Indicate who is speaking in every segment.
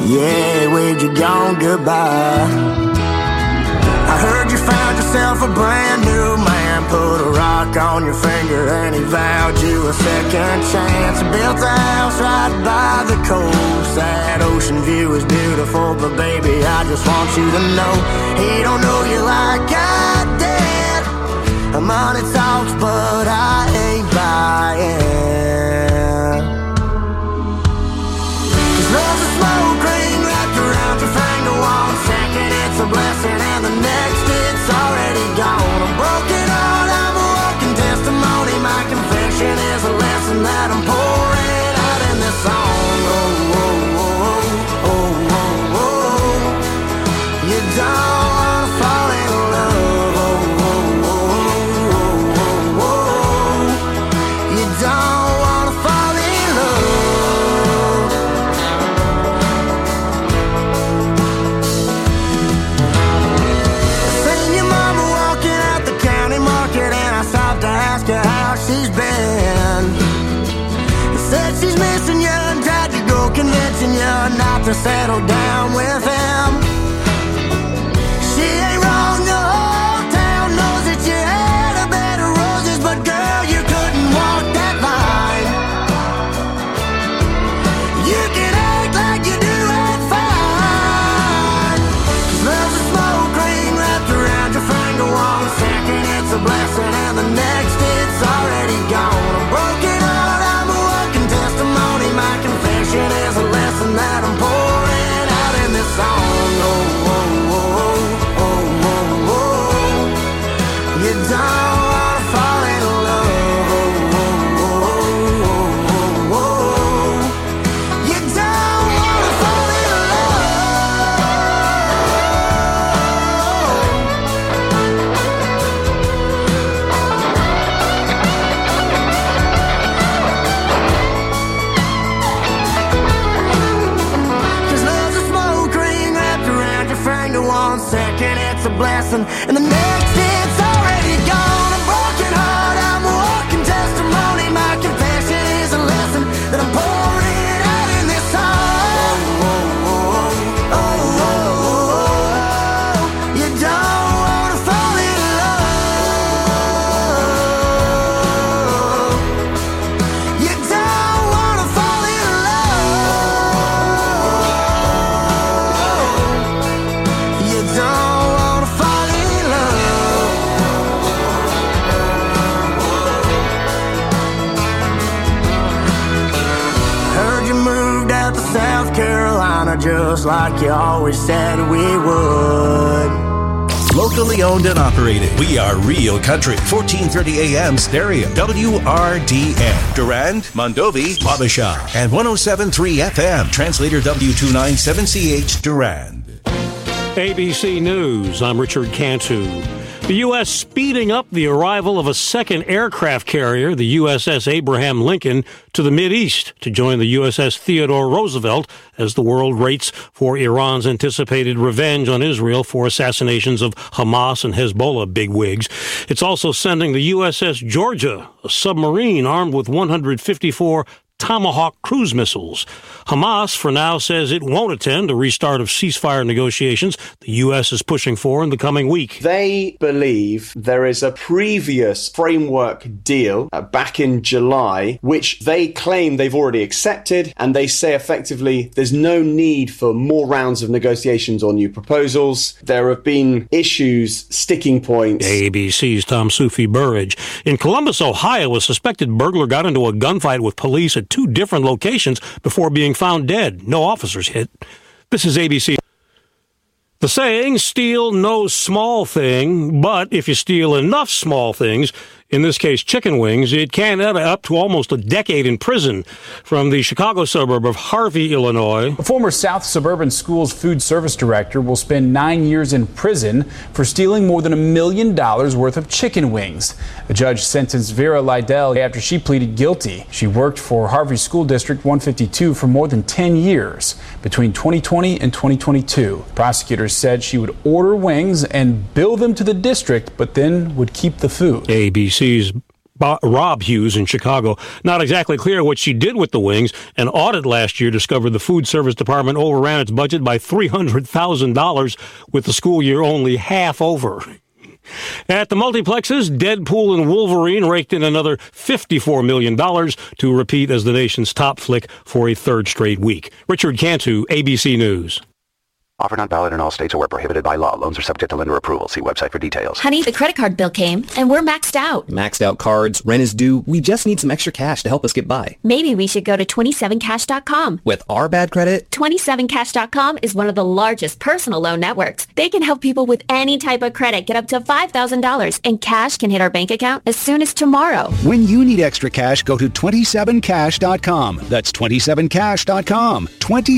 Speaker 1: Yeah, where'd you gone? Goodbye. I heard you found yourself a brand new man. Put a rock on your finger and he vowed you a second chance. Built a house right by the coast. That ocean view is beautiful, but baby, I just want you to know he don't know you like I did. Money talks, but I ain't buying. 'Cause love's a smoke ring wrapped around your finger. 1 second it's a blessing and the next it's already gone. A broken heart, I'm a walking testimony. My confession is a lesson that I'm pouring out in this song. Oh, oh, oh, oh, oh, oh. You don't wanna fall in love. Oh, oh, oh, oh, oh. You don't wanna fall in love. Seen your mama walking out the county market and I stopped to ask her how she's been. Said she's missing you and tried to go convincing you not to settle down with him. She ain't wrong, the whole town knows that you had a bed of roses, but girl, you couldn't walk that line. You can act like you do it fine. 'Cause love's a smoke ring wrapped around your finger. 1 second it's a blessing and the next it's already gone. A broken heart, I'm a walking testimony. My confession is a lesson that I'm pouring out in this song. Oh, oh, oh, oh, oh, oh. You don't wanna fall in love. Oh, oh, oh, oh, oh. You don't wanna fall in Cause love's a smoke ring wrapped around your finger. 1 second it's a blessing and the next it's already gone. A broken heart, I'm a walking testimony. My confession is a lesson that I'm pouring out in this song. Oh, oh, oh, oh, oh. You don't wanna fall in love. You don't wanna fall in love. You don't wanna fall in love. Heard you moved out to South Carolina just like you always said we would.
Speaker 2: Locally owned and operated. We are Real Country. 1430 AM stereo. WRDN. Durand, Mondovi, Wabasha. And 107.3 FM. Translator W297CH Durand.
Speaker 3: ABC News, I'm Richard Cantu. The U.S. speeding up the arrival of a second aircraft carrier, the USS Abraham Lincoln, to the Mideast to join the USS Theodore Roosevelt as the world waits for Iran's anticipated revenge on Israel for assassinations of Hamas and Hezbollah bigwigs. It's also sending the USS Georgia, a submarine armed with 154 Tomahawk cruise missiles. Hamas, for now, says it won't attend a restart of ceasefire negotiations the U.S. is pushing for in the coming week.
Speaker 4: They believe there is a previous framework deal back in July, which they claim they've already accepted, and they say effectively there's no need for more rounds of negotiations or new proposals. There have been issues, sticking points.
Speaker 3: ABC's Tom Sufi Burridge. In Columbus, Ohio, a suspected burglar got into a gunfight with police at 2 different locations before being found dead. No officers hit. This is ABC. The saying, steal no small thing, but if you steal enough small things, in this case chicken wings, it can add up to almost a decade in prison. From the Chicago suburb of Harvey, Illinois.
Speaker 5: The former South Suburban Schools food service director will spend 9 years in prison for stealing more than $1 million worth of chicken wings. A judge sentenced Vera Lydell after she pleaded guilty. She worked for Harvey School District 152 for more than 10 years between 2020 and 2022. Prosecutors said she would order wings and bill them to the district, but then would keep the food.
Speaker 3: ABC's Rob Hughes in Chicago. Not exactly clear what she did with the wings. An audit last year discovered the food service department overran its budget by $300,000, with the school year only half over. At the multiplexes, Deadpool and Wolverine raked in another $54 million to repeat as the nation's top flick for a third straight week. Richard Cantu, ABC News.
Speaker 6: Offer not valid in all states or where prohibited by law. Loans are subject to lender approval. See website for details.
Speaker 7: Honey, the credit card bill came, and we're maxed out.
Speaker 8: Maxed out cards, rent is due. We just need some extra cash to help us get by.
Speaker 7: Maybe we should go to 27cash.com.
Speaker 8: With our bad credit?
Speaker 7: 27cash.com is one of the largest personal loan networks. They can help people with any type of credit get up to $5,000, and cash can hit our bank account as soon as tomorrow.
Speaker 9: When you need extra cash, go to 27cash.com. That's 27cash.com.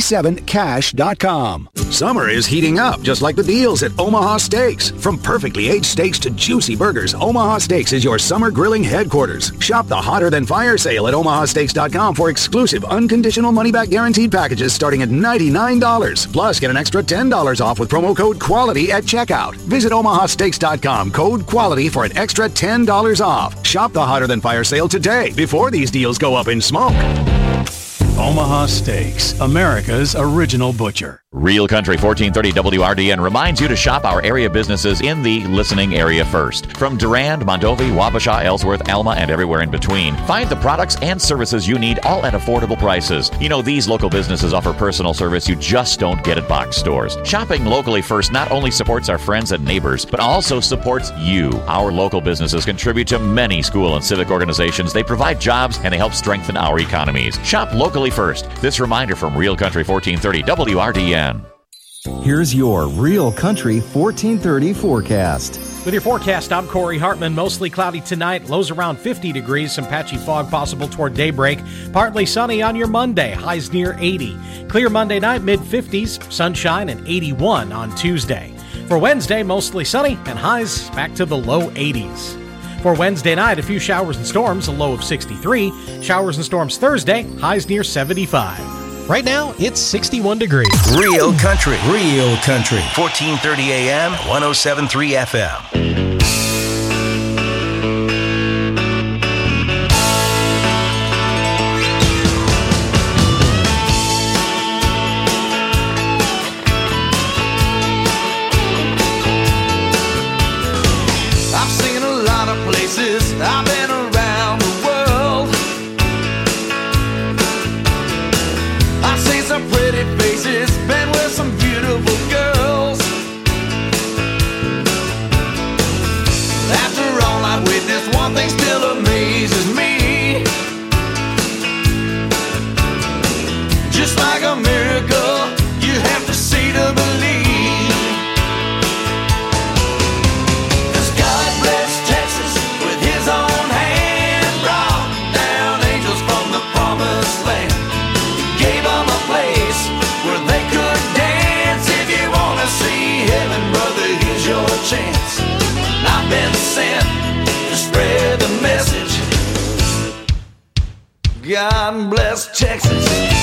Speaker 9: 27cash.com.
Speaker 10: Summer is heating up, just like the deals at Omaha Steaks. From perfectly aged steaks to juicy burgers, Omaha Steaks is your summer grilling headquarters. Shop the Hotter Than Fire sale at omahasteaks.com for exclusive, unconditional money-back guaranteed packages starting at $99. Plus, get an extra $10 off with promo code QUALITY at checkout. Visit omahasteaks.com, code QUALITY for an extra $10 off. Shop the Hotter Than Fire sale today, before these deals go up in smoke.
Speaker 11: Omaha Steaks, America's original butcher.
Speaker 12: Real Country 1430 WRDN reminds you to shop our area businesses in the listening area first. From Durand, Mondovi, Wabasha, Ellsworth, Alma, and everywhere in between, find the products and services you need, all at affordable prices. You know, these local businesses offer personal service you just don't get at box stores. Shopping locally first not only supports our friends and neighbors, but also supports you. Our local businesses contribute to many school and civic organizations. They provide jobs and they help strengthen our economies. Shop locally first. This reminder from Real Country 1430 WRDN.
Speaker 13: Here's your Real Country 1430 forecast.
Speaker 14: With your forecast, I'm Corey Hartman. Mostly cloudy tonight, lows around 50 degrees, some patchy fog possible toward daybreak. Partly sunny on your Monday, highs near 80. Clear Monday night, mid-50s, sunshine and 81 on Tuesday. For Wednesday, mostly sunny and highs back to the low 80s. For Wednesday night, a few showers and storms, a low of 63. Showers and storms Thursday, highs near 75. Right now, it's 61 degrees.
Speaker 2: Real Country. 1430 AM, 107.3 FM.
Speaker 1: I've seen a lot of places. I've been around the world. I've seen some pretty faces, been with some beautiful girls. After all I've witnessed, one thing still amazes me. Just like a miracle, you have to see to believe. Chance. I've been sent to spread the message. God bless Texas.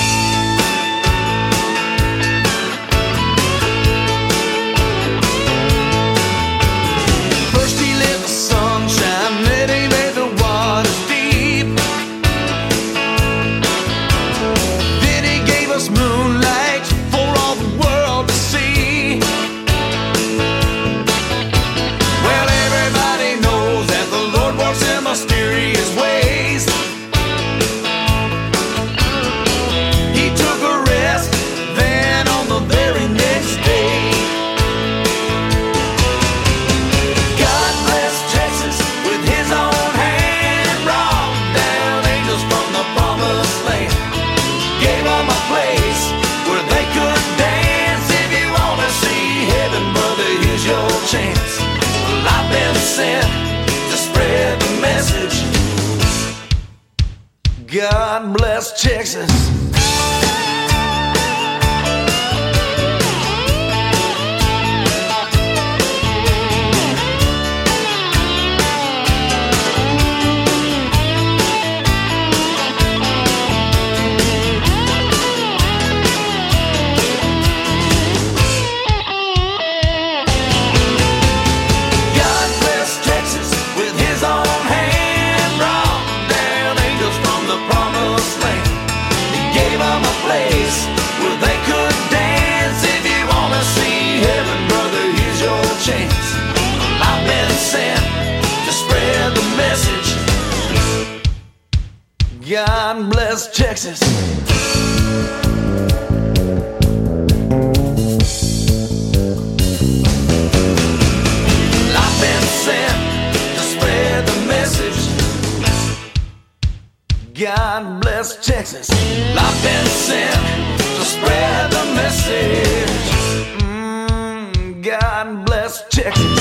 Speaker 1: First he let the sun shine, then he made the waters deep. Then he gave us moonlight for all the world to see. Mysterious ways. He took a rest, then on the very next day. God bless Texas with his own hand, brought down angels from the promised land. Gave them a place where they could dance. If you want to see heaven, brother, here's your chance. Well, I've been sent to spread the message. God bless Texas. God bless Texas with his own hand. Texas. I've been sent to spread the message. God bless Texas. I've been sent to spread the message. God bless Texas.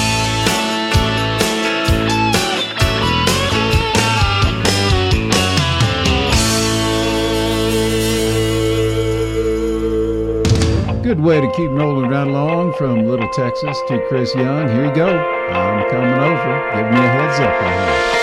Speaker 15: Good way to keep rolling right along from Little Texas to Chris Young. Here you go. I'm coming over. Give me a heads up on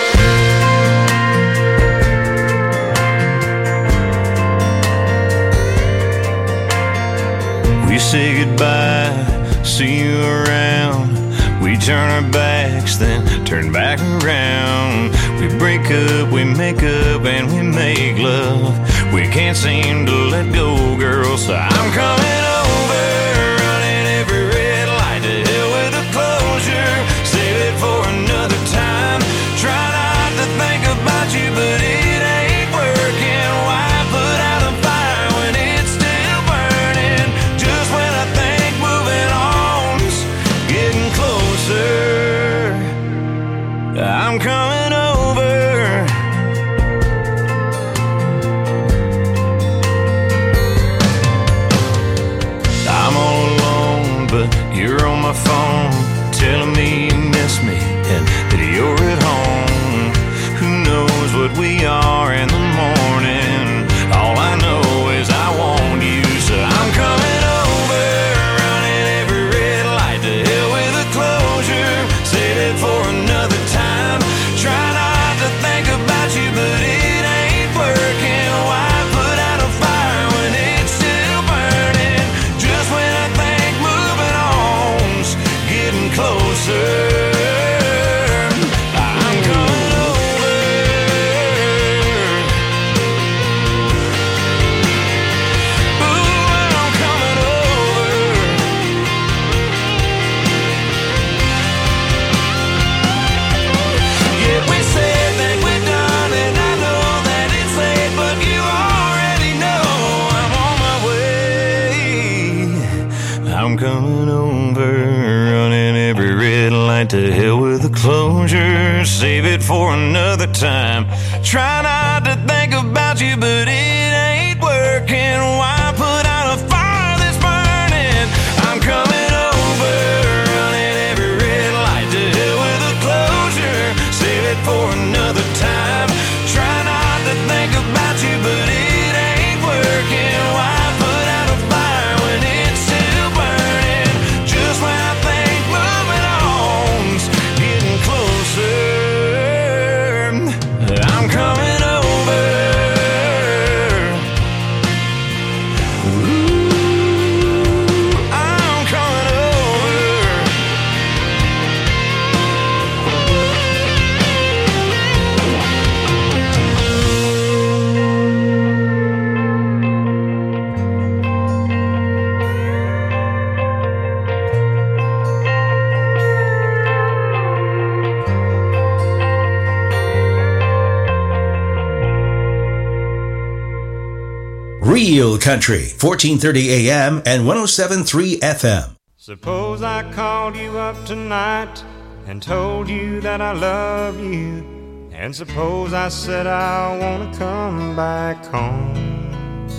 Speaker 16: here. We say goodbye, see you around. We turn our backs, then turn back around. We break up, we make up, and we make love. We can't seem to let go, girl, so I'm coming over, running every red light to hell with a closure. Save it for another time. Try not to think about you, but it ain't working. Why put out a fire when it's still burning? Just when I think moving on's getting closer, I'm coming over. I'm all alone, but you're on my phone, telling me you miss me and that you're at home. Who knows what we are in the morning? All I know is I want you, so I'm coming over, running every red light to hell with a closure. Save it for another time. Try not to think about you, but it ain't working. Why put out a fire when it's still burning? Just when I think moving on's getting closer, I'm coming over. Ooh, I'm coming over. Yeah, we said that we're done, and I know that it's late, but you already know I'm on my way. I'm coming over, running every red light to hell with a closure. Save it for another time. Try not to think about you, but it ain't working. Why put out a fire that's burning? I'm coming over, running every red light to hell with a closure. Save it for another time. Try not to think about you, but it ain't working. Why put out a fire when it's still burning? Just when I think moving on's getting closer, I'm coming over. Ooh, I'm coming over.
Speaker 2: Real Country, 1430 AM and 107.3 FM.
Speaker 16: Suppose I called you up tonight and told you that I love you. And suppose I said I want to come back home.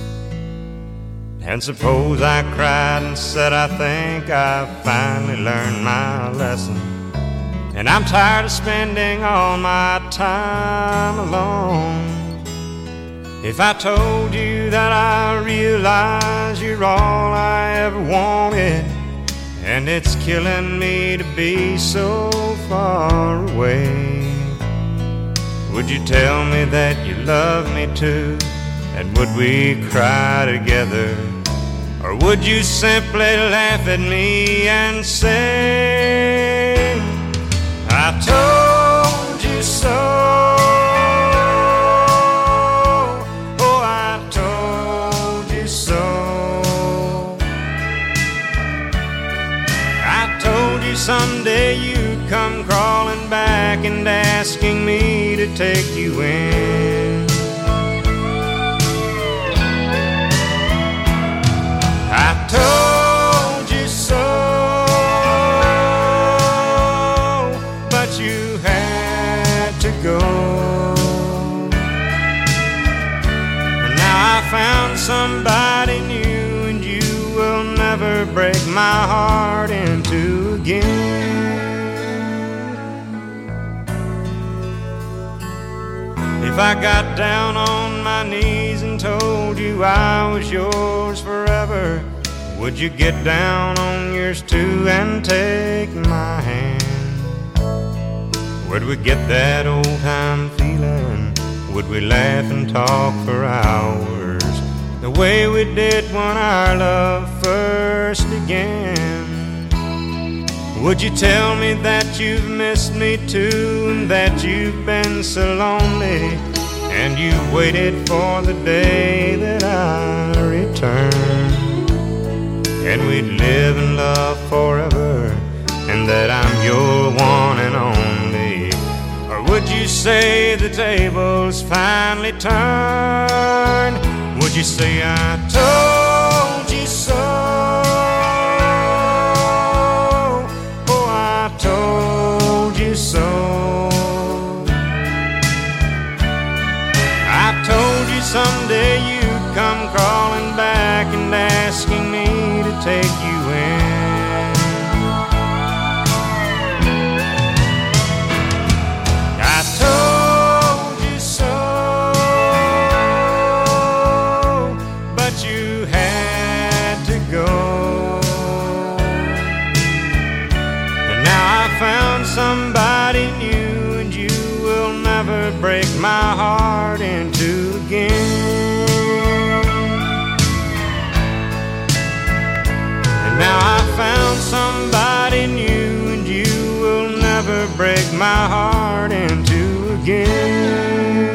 Speaker 16: And suppose I cried and said I think I finally learned my lesson. And I'm tired of spending all my time alone. If I told you that I realize you're all I ever wanted, and it's killing me to be so far away, would you tell me that you love me too? And would we cry together? Or would you simply laugh at me and say, I told you so? Someday you'd come crawling back and asking me to take you in. somebody new, and you will never break my heart in two again. If I got down on my knees and told you I was yours forever, would you get down on yours too and take my hand? Would we get that old time feeling? Would we laugh and talk for hours, the way we did when our love first began? Would you tell me that you've missed me too, and that you've been so lonely, and you waited for the day that I return, and we'd live in love forever, and that I'm your one and only? Or would you say the tables finally turned? Would you say I told you so? Oh, I told you so. I told you someday you'd come crawling back and asking me to take you in. I told you so, but you had to go. And now I found somebody new, and you will never break my heart in two again. And now I found somebody new, and you will never break my heart in two again.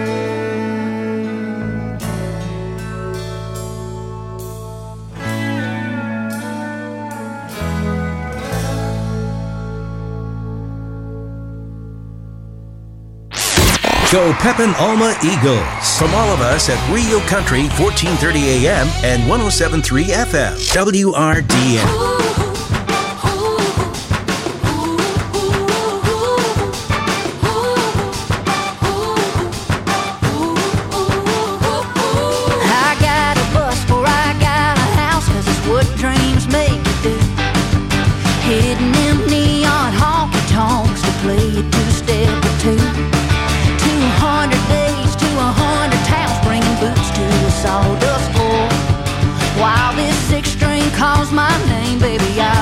Speaker 2: Go Pepin Alma Eagles. From all of us at Rio Country, 1430 AM and 107.3 FM. WRDN.
Speaker 17: I got a bus or I got a house, 'cause it's what dreams make you do. Hitting them neon honky tonks to play a two-step or two. 200 days to 100 towns, bringing boots to a sawdust floor. While this six string calls my name, baby, I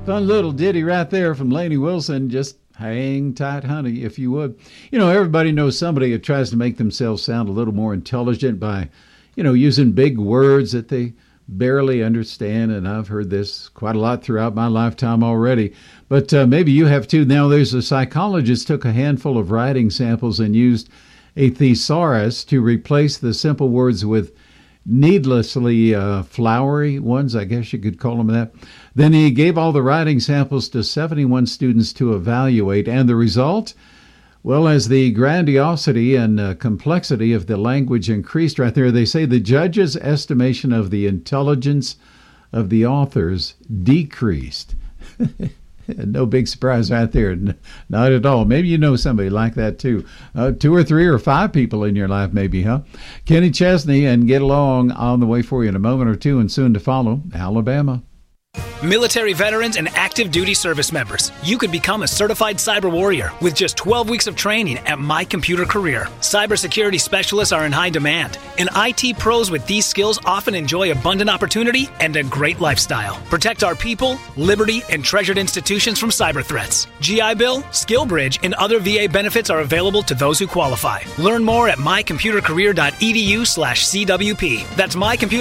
Speaker 15: Fun little ditty right there from Lainey Wilson. Just hang tight, honey, if you would. You know, everybody knows somebody that tries to make themselves sound a little more intelligent by, using big words that they barely understand. And I've heard this quite a lot throughout my lifetime already. But maybe you have too. Now, there's a psychologist took a handful of writing samples and used a thesaurus to replace the simple words with needlessly flowery ones, I guess you could call them that. Then he gave all the writing samples to 71 students to evaluate, and the result? Well, as the grandiosity and complexity of the language increased right there, they say the judge's estimation of the intelligence of the authors decreased. No big surprise right there. Not at all. Maybe you know somebody like that too. 2 or 3 or 5 people in your life maybe, huh? Kenny Chesney and Get Along on the way for you in a moment or two, and soon to follow, Alabama.
Speaker 18: Military veterans and active duty service members, you could become a certified cyber warrior with just 12 weeks of training at My Computer Career. Cybersecurity specialists are in high demand, and IT pros with these skills often enjoy abundant opportunity and a great lifestyle. Protect our people, liberty, and treasured institutions from cyber threats. GI Bill, SkillBridge, and other VA benefits are available to those who qualify. Learn more at mycomputercareer.edu/CWP. That's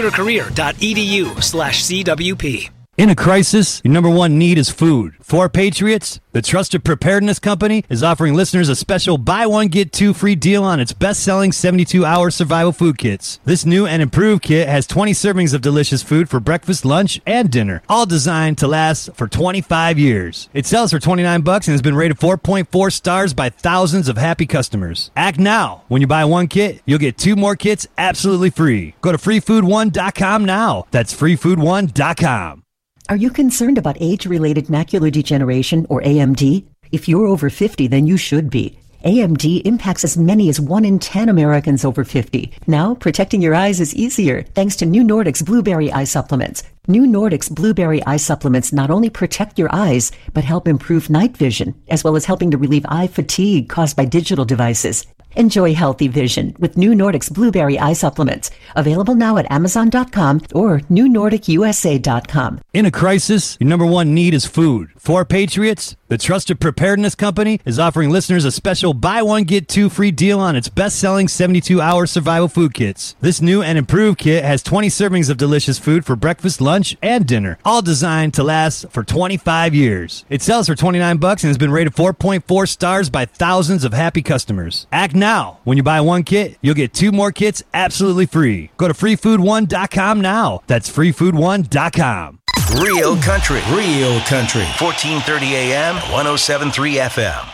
Speaker 18: mycomputercareer.edu/CWP.
Speaker 19: In a crisis, your number one need is food. For Patriots, the Trusted Preparedness Company is offering listeners a special buy one, get 2 free deal on its best-selling 72-hour survival food kits. This new and improved kit has 20 servings of delicious food for breakfast, lunch, and dinner, all designed to last for 25 years. It sells for $29 and has been rated 4.4 stars by thousands of happy customers. Act now. When you buy one kit, you'll get 2 more kits absolutely free. Go to freefood1.com now. That's freefood1.com.
Speaker 20: Are you concerned about age-related macular degeneration, or AMD? If you're over 50, then you should be. AMD impacts as many as 1 in 10 Americans over 50. Now, protecting your eyes is easier thanks to New Nordic's Blueberry Eye Supplements. New Nordic's Blueberry Eye Supplements not only protect your eyes, but help improve night vision, as well as helping to relieve eye fatigue caused by digital devices. Enjoy healthy vision with New Nordic's Blueberry Eye Supplements. Available now at Amazon.com or NewNordicUSA.com.
Speaker 19: In a crisis, your number one need is food. For Patriots, the Trusted Preparedness Company is offering listeners a special buy one, get 2 free deal on its best-selling 72-hour survival food kits. This new and improved kit has 20 servings of delicious food for breakfast, lunch, and dinner, all designed to last for 25 years. It sells for $29 and has been rated 4.4 stars by thousands of happy customers. Act now. When you buy one kit, you'll get 2 more kits absolutely free. Go to freefood1.com now. That's freefood1.com.
Speaker 2: Real country, 1430 AM, 107.3 FM.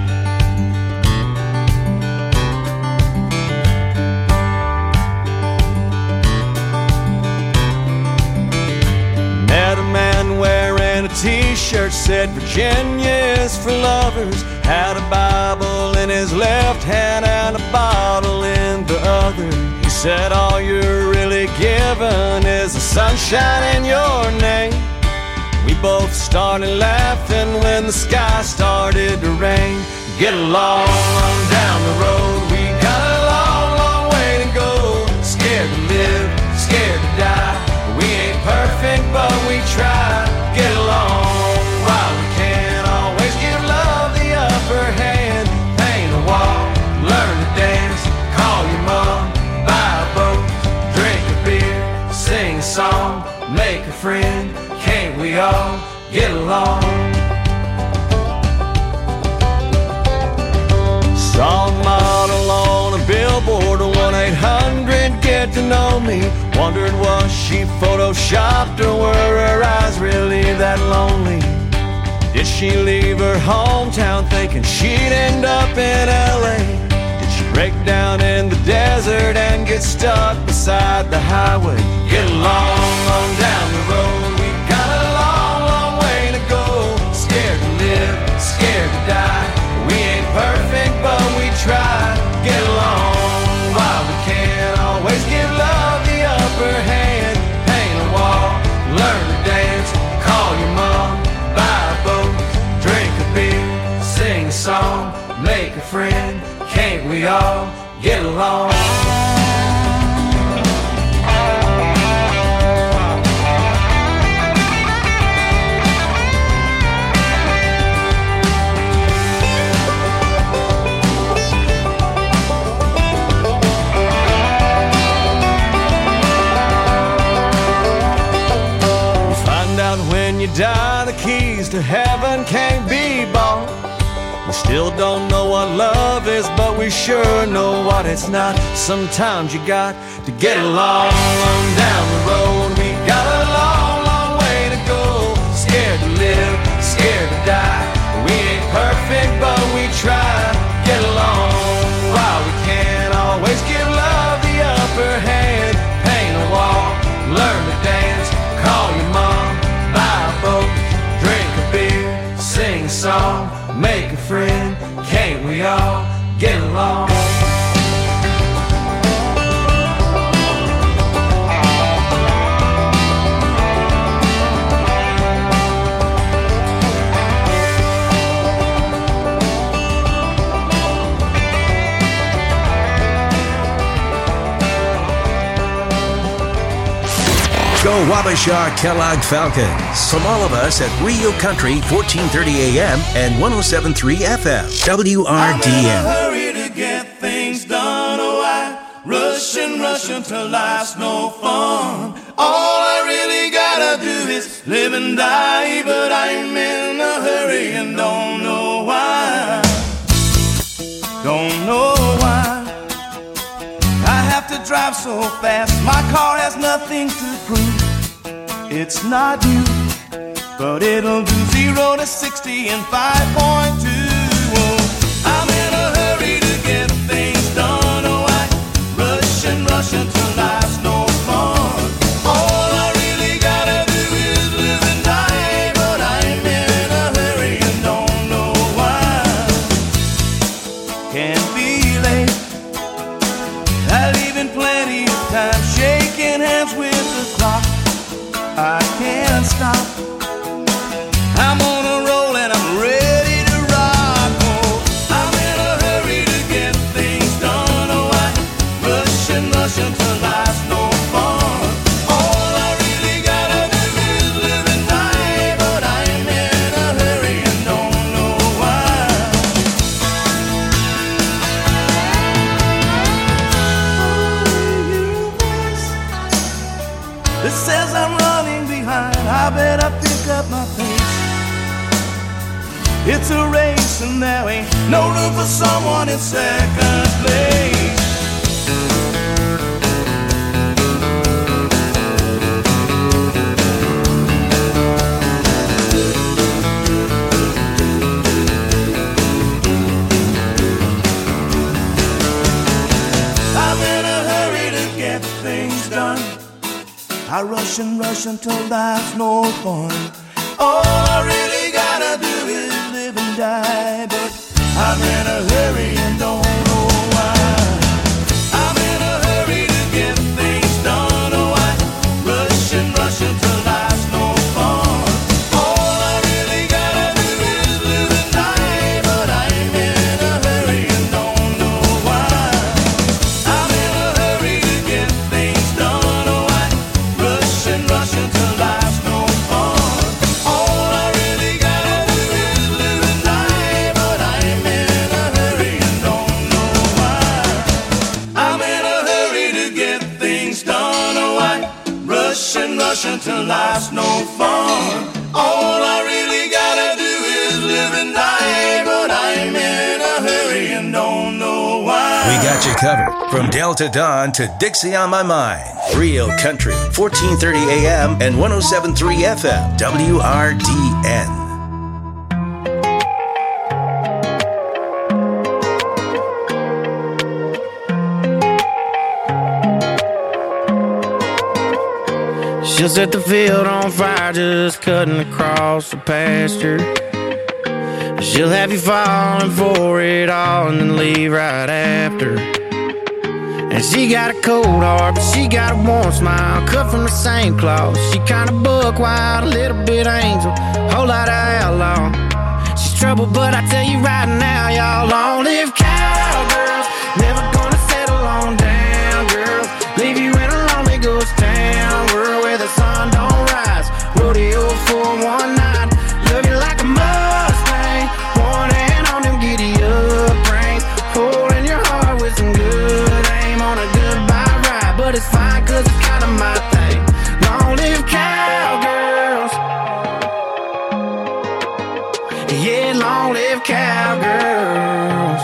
Speaker 21: Met a man wearing a t-shirt said Virginia's for lovers. Had a Bible in his left hand and a bottle in the other. He said all you're really given is the sunshine in your name. We both started laughing when the sky started to rain. Get along on down the road, we got a long, long way to go. Scared to live, scared to die. We ain't perfect, but we try. Get along while we can. Always give love the upper hand. Paint a wall, learn to dance. Call your mom, buy a boat, drink a beer, sing a song, make a friend. Can't we all get along? Saw a model on a billboard, 1-800-GET-TO-KNOW-ME. Wondered was she photoshopped or were her eyes really that lonely? Did she leave her hometown thinking she'd end up in LA? Did she break down in the desert and get stuck beside the highway? Get along on down the road. We got a long, long way to go. Scared to live, scared to die. We ain't perfect, but we try. Get along while we can. Always give love the upper hand. Paint a wall, learn to dance. Call your mom, buy a boat, drink a beer, sing a song, make a friend. Can't we all get along? die, the keys to heaven can't be bought. We still don't know what love is, but we sure know what it's not. Sometimes you got to get along down the road. We got a long, long way to go. Scared to live, scared to die. We ain't perfect, but we try. Get along while we can. Always give love the upper hand. Paint a wall, learn to dance. Call your mom, buy a boat, drink a beer, sing a song, make a friend. Can't we all get along?
Speaker 2: Go Wabasha Kellogg Falcons. From all of us at Rio Country, 1430 AM and 107.3 FM. WRDN.
Speaker 1: I'm in a hurry to get things done. Oh, I rush until life's no fun. All I really gotta do is live and die, but I'm in a hurry and don't know why. Don't know why I have to drive so fast. My car has nothing to prove. It's not you, but it'll do 0 to 60 in 5.2. Oh, I'm in a hurry to get things done. Oh, I rush until life's no fun. All I really gotta do is live and die, but I'm in a hurry and don't know why. Can't be late. I leave in plenty of time, shaking hands with the clock. I can't stop. I'm on a roll and I'm ready to rock. Oh, I'm in a hurry to get things done. Oh, I rush until life's no fun. All I really gotta do is live and die, but I'm in a hurry and don't know why. It says I'm running behind, I better pick up my pace. It's a race and there ain't no room for someone in second place. I'm in a hurry to get things done. I rush until life's no fun. All I really gotta do is live and die, but I'm in a hurry and don't know why. I'm in a hurry to get things done. Oh, I rush until life's no fun. All I really gotta do is live and die, but I'm in a hurry and don't know why. I'm in a hurry to get things done. Oh, I rush until life's no fun. All I really gotta do is live and die, but I'm in a hurry and don't know why. I'm in a hurry to get things done. Oh, I rush until life's no fun. All I really gotta do is live and die, but I'm in a hurry and don't know why.
Speaker 2: We got you covered. From Delta Dawn to Dixie on My Mind. Rio Country, 1430 AM and 107.3 FM. WRDN.
Speaker 4: She'll set the field on fire just cutting across the pasture. She'll have you falling for it all and then leave right after. And she got a cold heart, but she got a warm smile, cut from the same cloth. She kinda buck wild, a little bit angel, whole lot of outlaw. She's trouble, but I tell you right now, y'all, long-lived cowgirls, never gonna settle on down, girls. Leave you in a lonely ghost town, world where the sun don't rise. Rodeo for one night, love you like a Mustang, one hand on them giddy-up reins, holding your heart with some good aim on a goodbye ride. But it's fine, cause it's kinda my thing. Long live cowgirls. cowgirls.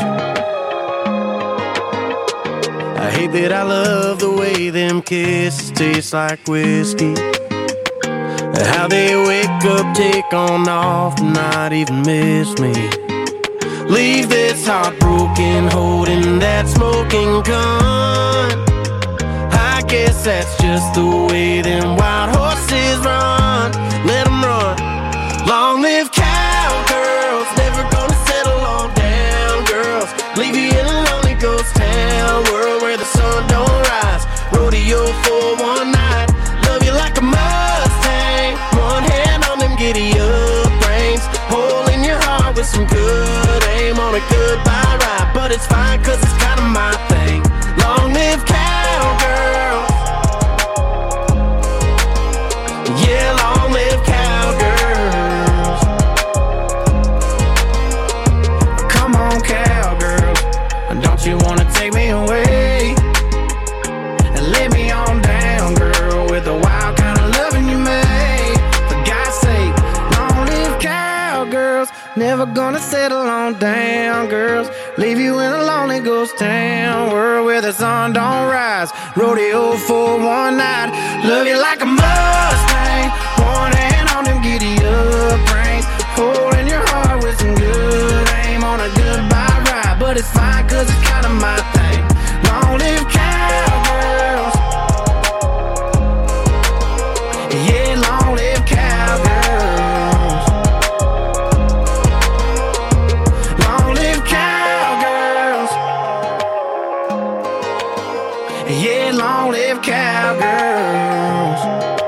Speaker 4: I hate that I love the way them kisses taste like whiskey. How they wake up, take on off, not even miss me. Leave this heartbroken, holding that smoking gun. I guess that's just the way them wild horses run. Let them run. Long live cowgirls, never gonna settle on down girls. Leave you in a lonely ghost town, world where the sun don't rise. Rodeo for one night, love you like a Mustang. One hand on them giddy up reins, hole in your heart with some good aim on a goodbye ride. But it's fine cause it's kinda my thing. Long live cowgirls. Yeah, long live cowgirls. Come on, cowgirls, don't you wanna take me away and lay me on down, girl, with the wild kind of loving you made. For God's sake, long live cowgirls. Never gonna settle on down, girls. Leave you in a lonely ghost town, world where the sun don't rise. Rodeo for one night, love you like a Mustang. One hand on them giddy up reins, holding your heart with some good aim on a goodbye ride. But it's fine cause it's kinda my thing. Long live cowgirls. Yeah, long live cowgirls. Long live cowgirls. Yeah, long live cowgirls.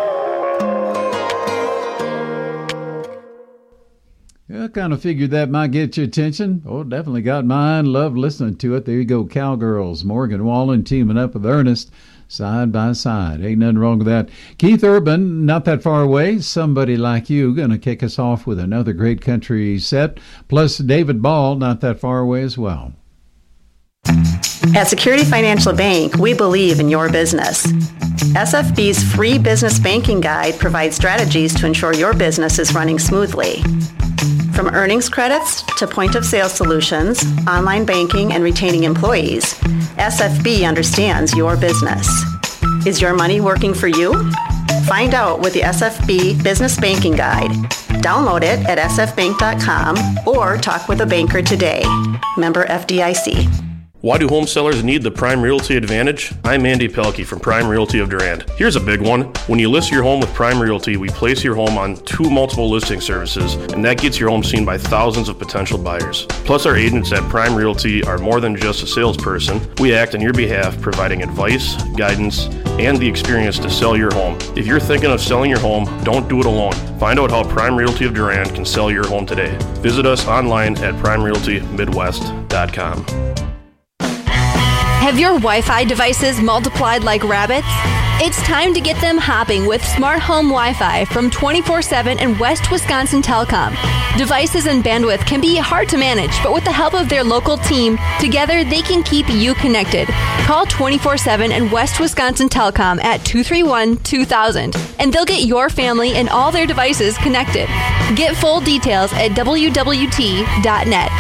Speaker 15: I kind of figured that might get your attention. Oh, definitely got mine. Love listening to it. There you go, Cowgirls. Morgan Wallen teaming up with Ernest side by side. Ain't nothing wrong with that. Keith Urban, not that far away. Somebody Like You, going to kick us off with another great country set. Plus David Ball, not that far away as well.
Speaker 5: At Security Financial Bank, we believe in your business. SFB's free business banking guide provides strategies to ensure your business is running smoothly. From earnings credits to point-of-sale solutions, online banking, and retaining employees, SFB understands your business. Is your money working for you? Find out with the SFB Business Banking Guide. Download it at sfbank.com or talk with a banker today. Member FDIC.
Speaker 22: Why do home sellers need the Prime Realty Advantage? I'm Andy Pelkey from Prime Realty of Durand. Here's a big one. When you list your home with Prime Realty, we place your home on 2 multiple listing services, and that gets your home seen by thousands of potential buyers. Plus, our agents at Prime Realty are more than just a salesperson. We act on your behalf, providing advice, guidance, and the experience to sell your home. If you're thinking of selling your home, don't do it alone. Find out how Prime Realty of Durand can sell your home today. Visit us online at primerealtymidwest.com.
Speaker 23: Have your Wi-Fi devices multiplied like rabbits? It's time to get them hopping with Smart Home Wi-Fi from 24/7 and West Wisconsin Telecom. Devices and bandwidth can be hard to manage, but with the help of their local team, together they can keep you connected. Call 24/7 and West Wisconsin Telecom at 231-2000, and they'll get your family and all their devices connected. Get full details at wwt.net.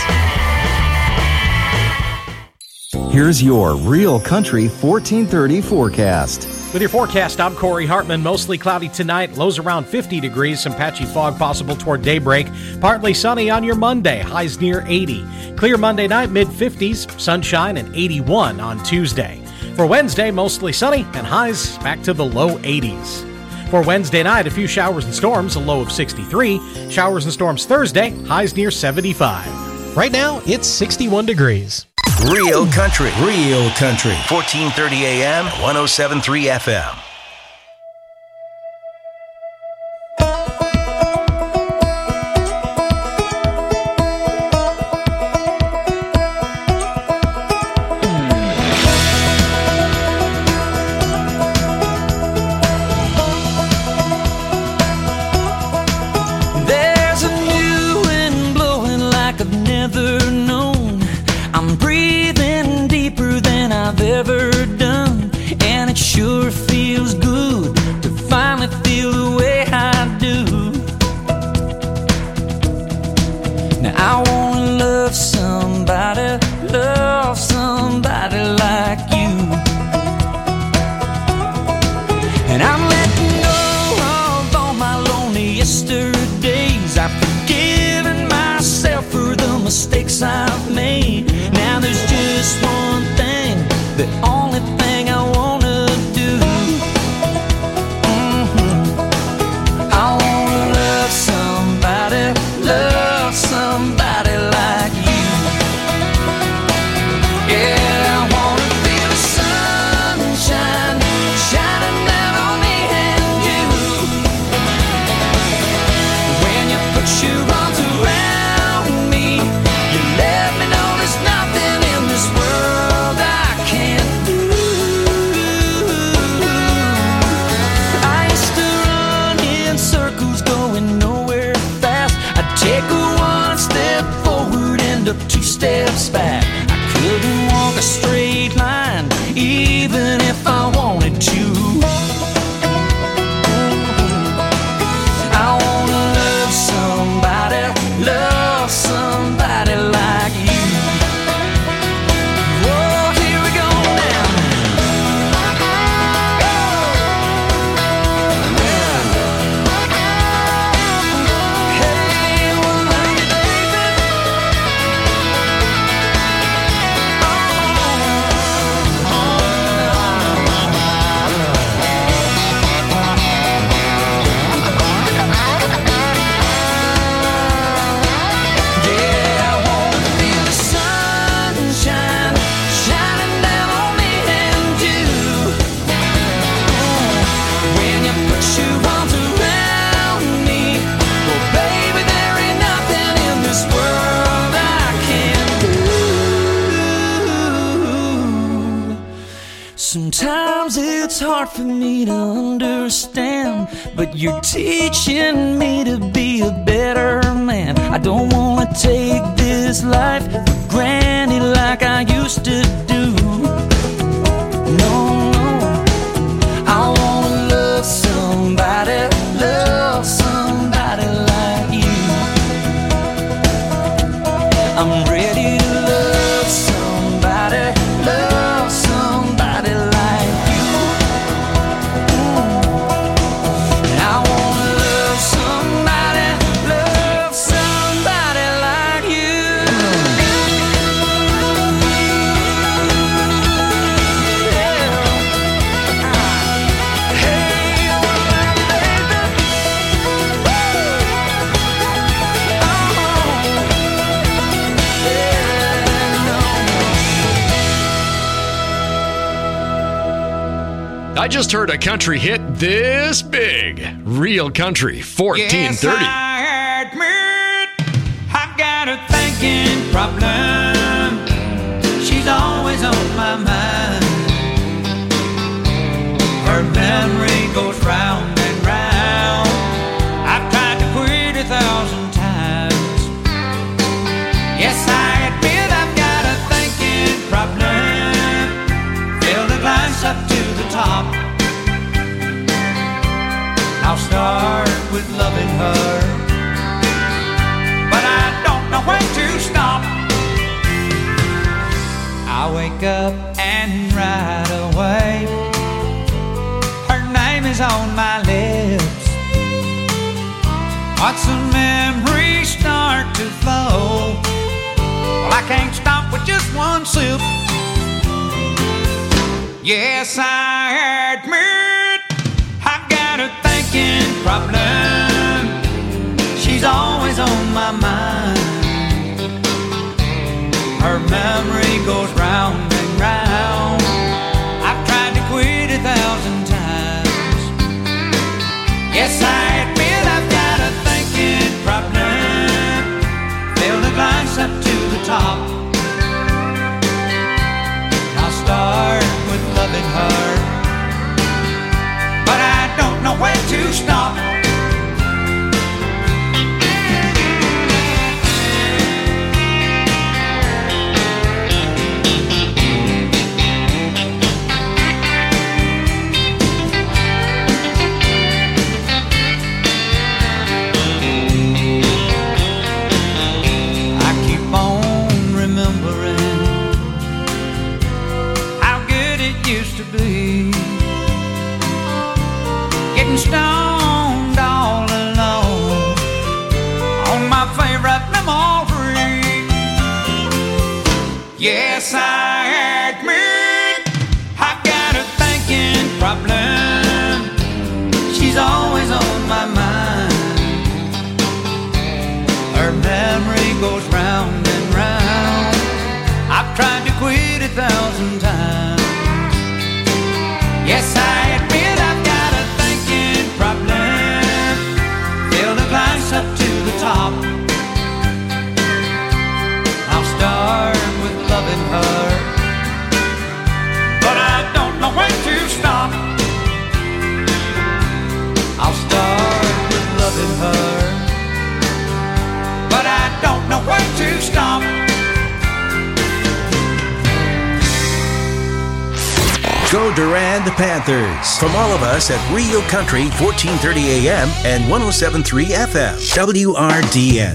Speaker 13: Here's your Real Country 1430 forecast.
Speaker 14: With your forecast, I'm Corey Hartman. Mostly cloudy tonight, lows around 50 degrees, some patchy fog possible toward daybreak. Partly sunny on your Monday, highs near 80. Clear Monday night, mid-50s, sunshine and 81 on Tuesday. For Wednesday, mostly sunny and highs back to the low 80s. For Wednesday night, a few showers and storms, a low of 63. Showers and storms Thursday, highs near 75. Right now, it's 61 degrees.
Speaker 2: Real Country, 1430 AM, 107.3 FM.
Speaker 1: There's a new wind blowing like I've never known. I'm breathing deeper than I've ever done, and it sure feels
Speaker 21: steps back. I couldn't walk a straight line, even if I wanted to. I wanna love somebody like you. Oh, here we go now. Hey, well, love you, baby. Sometimes it's hard for me to understand, but you're teaching me to be a better man. I don't wanna take this life for granted like I used to do. No, I wanna love somebody like you. I'm ready to love somebody like you. I wanna love somebody like you.
Speaker 3: I just heard a country hit this big. Real Country 1430.
Speaker 21: Yes, I admit I've got a thinking problem. She's always on my mind. Her memory goes round and round. I've tried to quit 1,000 times. Yes, I admit I've got a thinking problem. Fill the glass up to the top. I'll start with loving her, but I don't know when to stop. I wake up and right away her name is on my lips. Once the memories start to flow, well, I can't stop with just one sip. Yes, I admit I've got a thinking problem. She's always on my mind. Her memory goes round and round. I've tried to quit 1,000 times. Yes, I admit I've got a thinking problem. Fill the glass up to the top. I'll start with loving her, but I don't know when to stop. I keep on remembering how good it used to be. Getting stoned all alone on my favorite memory. Yes, I admit I've got a thinking problem. She's always on my mind. Her memory goes round and round. I've tried to quit 1,000 times. Yes, I admit I've got a thinking problem. Fill the glass up to the top. I'll start with loving her, but I don't know when to stop. I'll start with loving her, but I don't know when to stop.
Speaker 2: Go Durand Panthers. From all of us at Real Country 1430 AM and 107.3 FM. WRDN.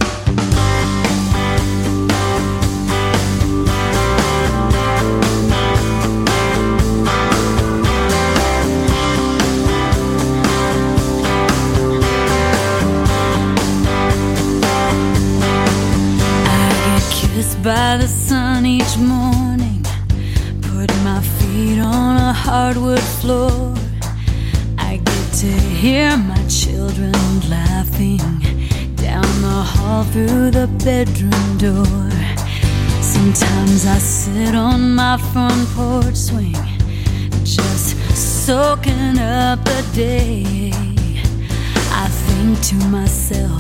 Speaker 6: By the sun each morning, put my feet on a hardwood floor. I get to hear my children laughing down the hall through the bedroom door. Sometimes I sit on my front porch swing, just soaking up the day. I think to myself,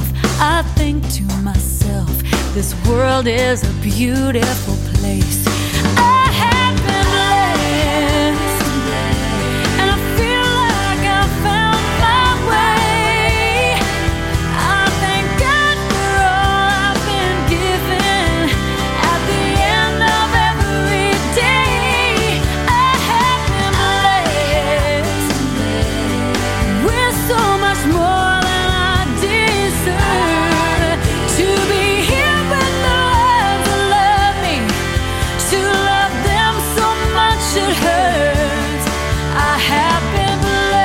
Speaker 6: this world is a beautiful place. I have been blessed, and I feel like I found my way. I thank God for all I've been given at the end of every day. I have been blessed with so much more than I deserve. To be here with the ones that love me, to love them so much it hurts. I have been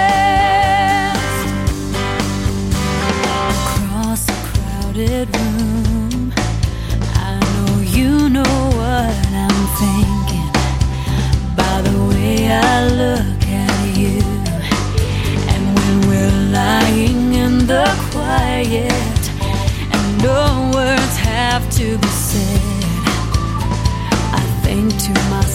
Speaker 6: blessed. Across a crowded room, I know you know what I'm thinking by the way I look at you. And when we're lying in the quiet and no words have to be said, I think to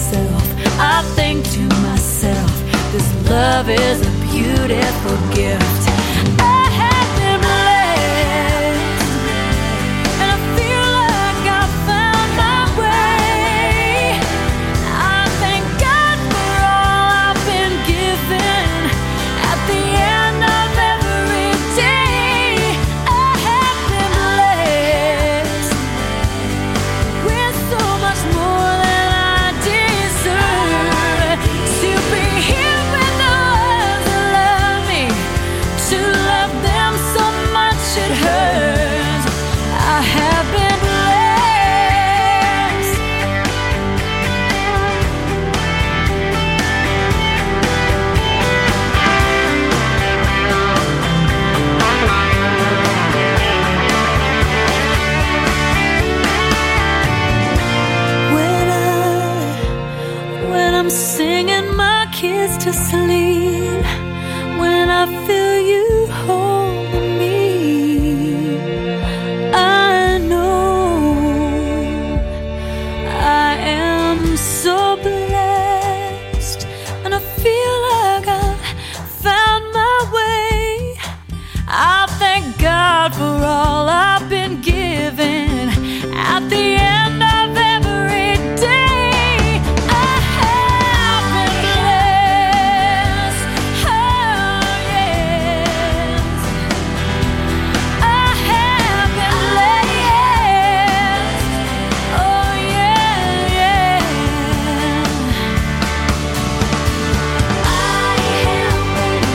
Speaker 6: myself, this love is a beautiful gift. I have been blessed, and I feel like I found my way. I thank God for all I've been given at the end of every day. I have been blessed with so much more than I deserve. To be here with the ones that love me, to love them so much it hurts. I have been blessed. When I'm singing my kids to sleep, when I feel you holding me, I know I am so blessed, and I feel like I found my way. I thank God for all I've been given at the end of every day. I have been blessed. Oh, yes. I have been blessed. Oh, yeah, yeah. I have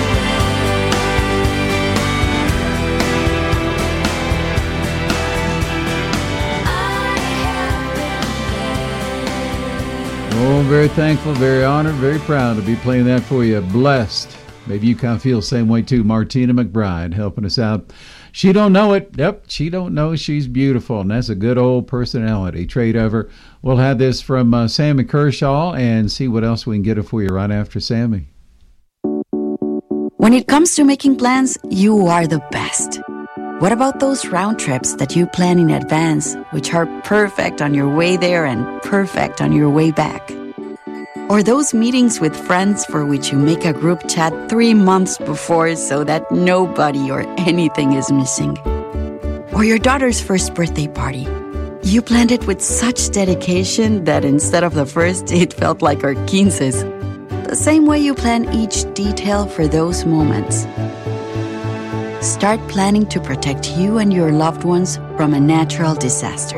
Speaker 15: Oh, very thankful, very honored, very proud to be playing that for you. Blessed. Maybe you kind of feel the same way too. Martina McBride helping us out. She don't know it. Yep, she don't know she's beautiful, and that's a good old personality trait of her. We'll have this from Sammy Kershaw and see what else we can get it for you right after Sammy.
Speaker 7: When it comes to making plans, you are the best. What about those round trips that you plan in advance, which are perfect on your way there and perfect on your way back? Or those meetings with friends for which you make a group chat 3 months before so that nobody or anything is missing? Or your daughter's first birthday party. You planned it with such dedication that instead of the first, it felt like our 15s. The same way you plan each detail for those moments. Start planning to protect you and your loved ones from a natural disaster.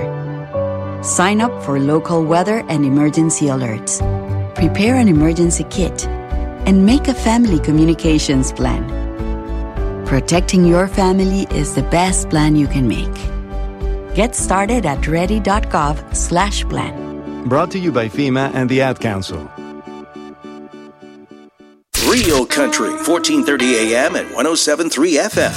Speaker 7: Sign up for local weather and emergency alerts. Prepare an emergency kit. and make a family communications plan. Protecting your family is the best plan you can make. Get started at ready.gov/plan.
Speaker 13: Brought to you by FEMA and the Ad Council.
Speaker 2: Real Country, 1430 AM and 107.3 FM.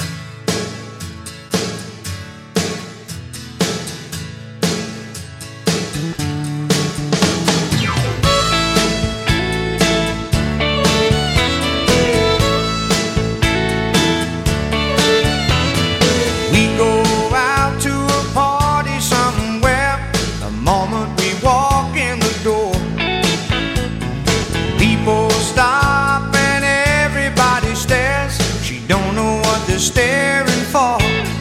Speaker 1: Staring for.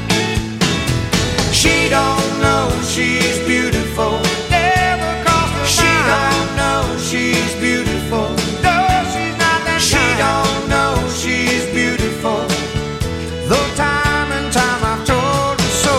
Speaker 1: She don't know she's beautiful. Never crossed her mind. She don't know she's beautiful. No, she's not that She kind. Don't know she's beautiful. Though time and time I've told her so.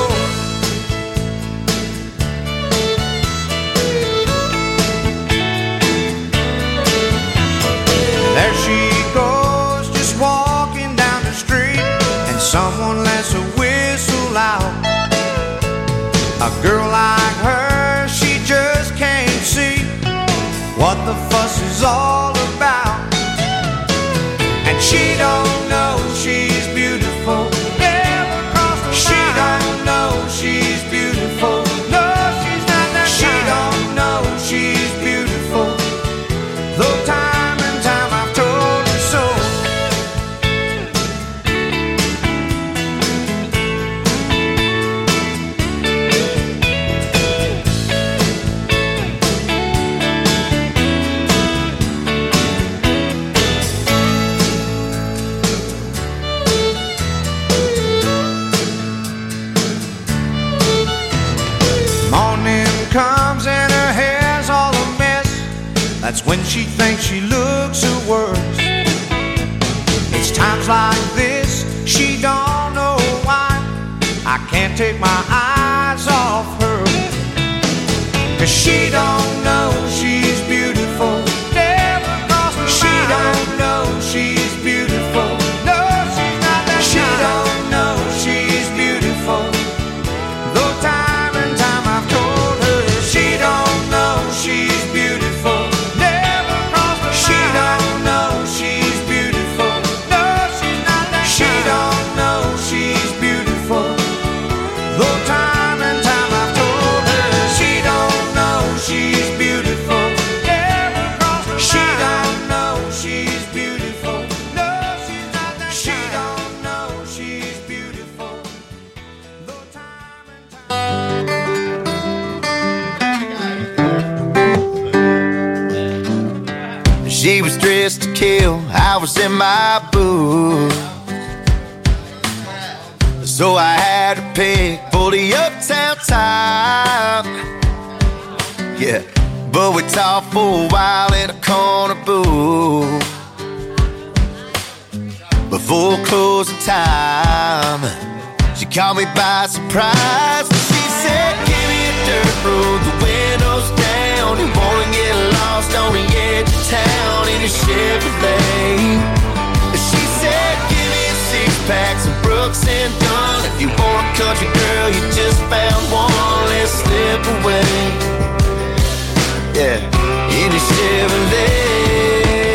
Speaker 1: There she goes, just walking down the street. Someone lets a whistle out. A girl like her, she just can't see what the fuss is all about. And she don't know she's beautiful. Never crossed her mind. She don't know she's beautiful. No, she's not that She kind. Don't know she's beautiful. Though time and time I've told her so. Comes and her hair's all a mess. That's when she thinks she looks her worst. It's times like this she don't know why I can't take my eyes off her. 'Cause she don't know she's beautiful. Never crossed her mind. She don't know she's beautiful. No, she's not that She kind. Don't know she's beautiful. Though time and time I've told her she don't know she's beautiful. Never crossed her mind. She don't know she's beautiful. No, she's not that She kind. Don't know she's beautiful. Though time and time I've told her she don't know she's beautiful. Never crossed her mind. She don't know she's beautiful. No, she's not that She don't know she's beautiful. Though time and She was dressed to kill, I was in my booth. So I had to pick for the uptown top. Yeah, but we talked for a while in a corner booth. Before closing time, she caught me by surprise. She said, give me a dirt road, the windows down. You wanna get lost on the edge of town in a Chevrolet. She said, give me a six-pack, some Brooks and Dunn. If you want a country girl, you just found one, let's slip away. Yeah, in a Chevrolet.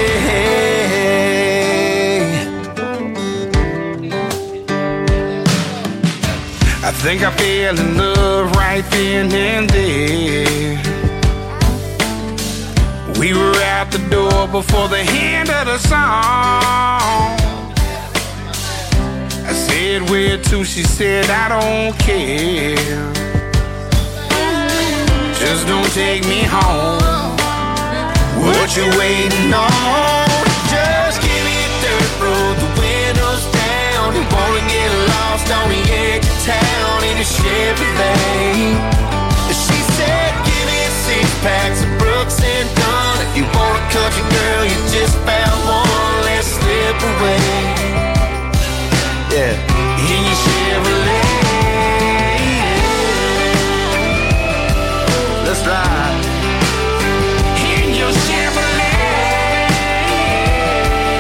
Speaker 1: I think I fell in love right then and there. We were out the door before the end of the song. I said, where to? She said, I don't care. Just don't take me home. What you waiting on? Just give me a dirt road, the windows down. You wanna get lost on the edge of town in a Chevrolet. She said, give me a six-pack, some Brooks and Dunn. If you want a country girl, you just found one, let's slip away. Yeah, in your Chevrolet. Let's ride. In your Chevrolet.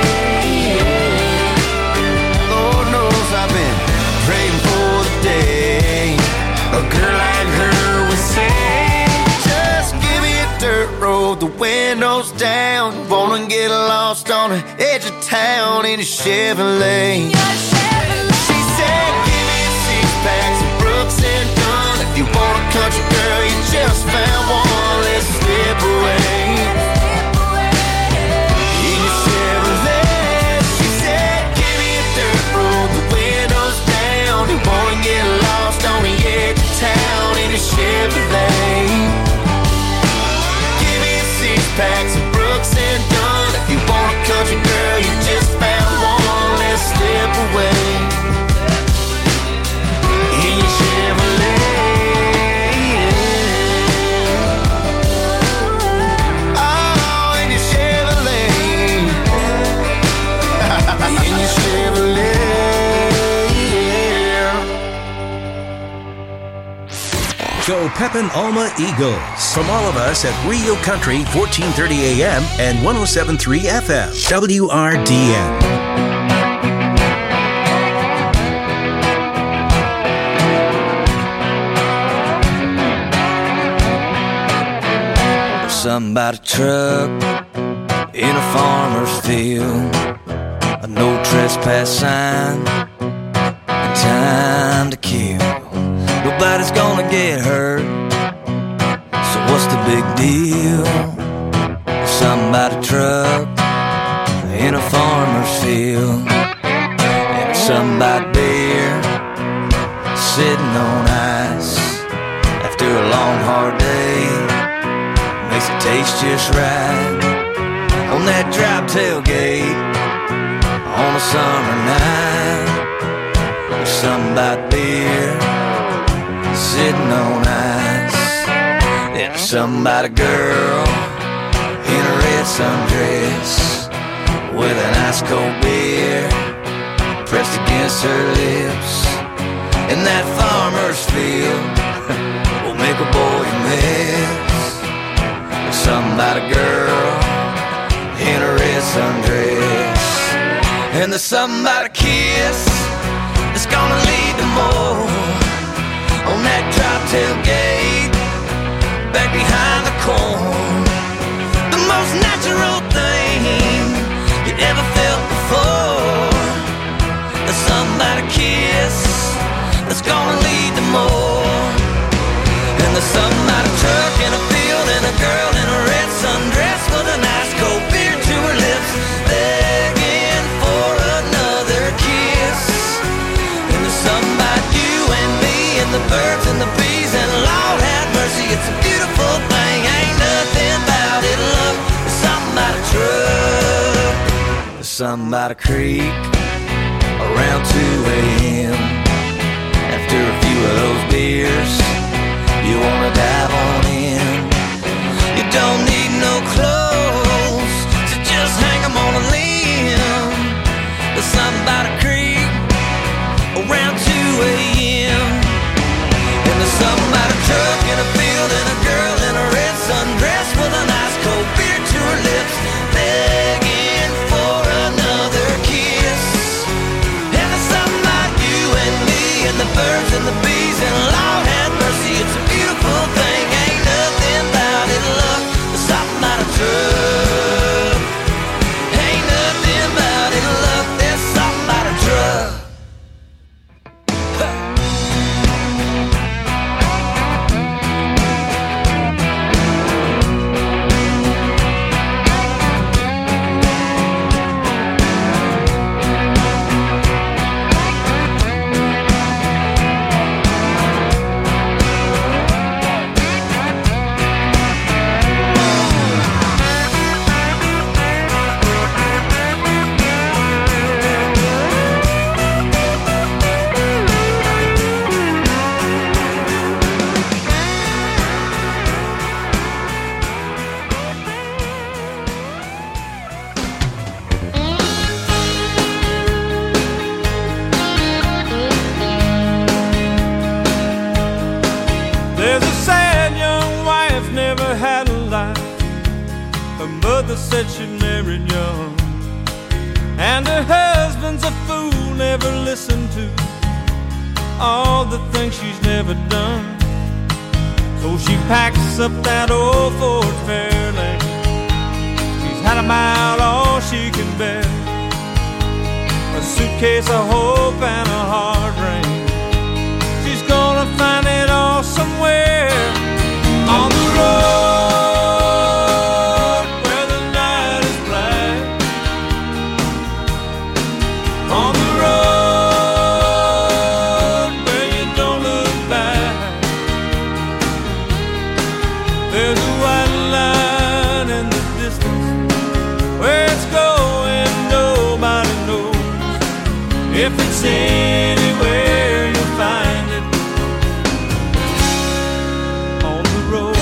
Speaker 1: roll the windows down. Wanna get lost on the edge of town in a Chevrolet. She said, give me 6 packs of Brooks and Dunn. If you want a country girl, you just found one. Let's slip away. In your Chevrolet. She said, give me a dirt road, the windows down. You wanna get lost on the edge of town in a Chevrolet. Give me 6 packs of Brooks and Dunn. If you want a country girl, you just found one. Let's slip away. In your Chevrolet. Oh, in your Chevrolet. In your Chevrolet.
Speaker 2: Go Pepin Alma Eagles. From all of us at Rio Country, 1430 AM and 107.3 FM. WRDN.
Speaker 21: Something about a truck in a farmer's field, a no trespass sign, and time to kill. Nobody's gonna get hurt, so what's the big deal? Something about a truck in a farmer's field, and something about beer sitting on ice after a long hard day. Makes it taste just right on that drop tailgate on a summer night. There's something about beer sitting on ice. There's something about a girl in a red sundress with an ice cold beer pressed against her lips. And that farmer's field will make a boy miss. Something about a girl in a red sundress. And there's something about a kiss that's gonna lead to more on that drop tailgate back behind the corn. The most natural thing you ever felt before. There's something about a kiss that's gonna lead to more. And there's something about a truck in a field and a girl in a red sundress with an ice cold beer to her lips, begging for another kiss. And there's something about you and me and the birds and the bees, and Lord have mercy, it's a beautiful thing. Ain't nothing about it, love. There's something about a truck. There's something about a creek around 2 a.m. After a few of those beers, you wanna dive on in. You don't need no clothes, so just hang 'em on a limb. There's something about a creek around 2 a.m. And there's something about a truck in a field and a girl in a red sundress with an ice cold beer to her lips, begging for another kiss. And there's something about you and me and the birds and the bees, and Lord have mercy, it's a beautiful thing. Ain't nothing about it, love. There's something about a truck. Ain't nothing about it, love. There's something about a truck. There's a sad young wife, never had a life. Her mother said she married young, and her husband's a fool, never listened to all the things she's never done. So she packs up that old Ford Fairlane case of hope and a hard rain. She's gonna find it all somewhere on the road where the night is black. On the road where you don't look back. There's a white line in the distance. Where it's going, nobody knows. If it's anywhere, you'll find it on the road.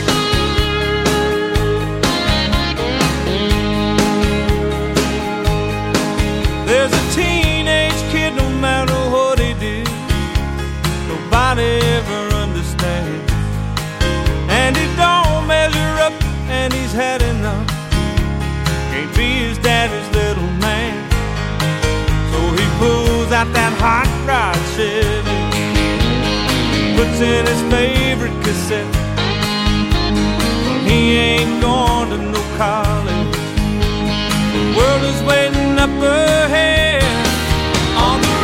Speaker 21: There's a teenage kid, no matter what he did, nobody ever understands. And he don't measure up, and he's had enough. Can't be his daddy's little man. So he pulls out that hot rod Chevy, puts in his favorite cassette. Well, he ain't going to no college. The world is waiting up ahead on the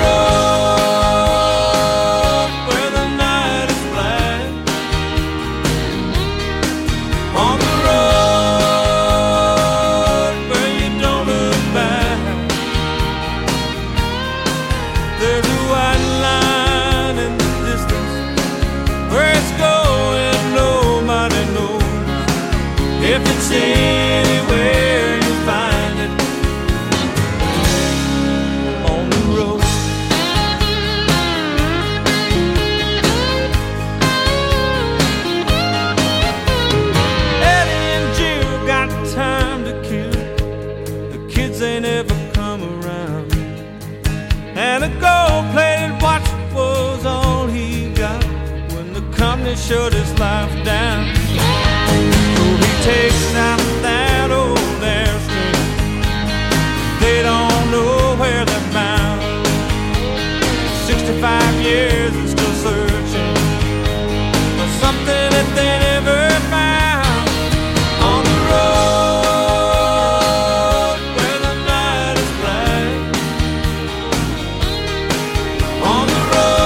Speaker 21: road where the night is black. On the road where you don't look back. There's a white line in the distance. Where it's going, nobody knows. If it's anywhere, you'll find it on the road. Eddie and Jill got time to kill. The kids ain't ever come around. And a gold-plated watch was all he got when the company shut his life down. So he takes out that old Airstream. They don't know where they're bound. 65 years and still searching for something that they never found on the road where the night is black. On the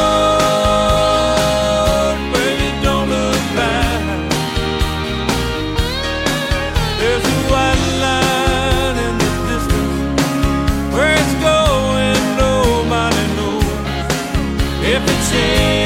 Speaker 21: road where you don't look back. There's a white line in the distance. Where it's going, nobody knows. If it's in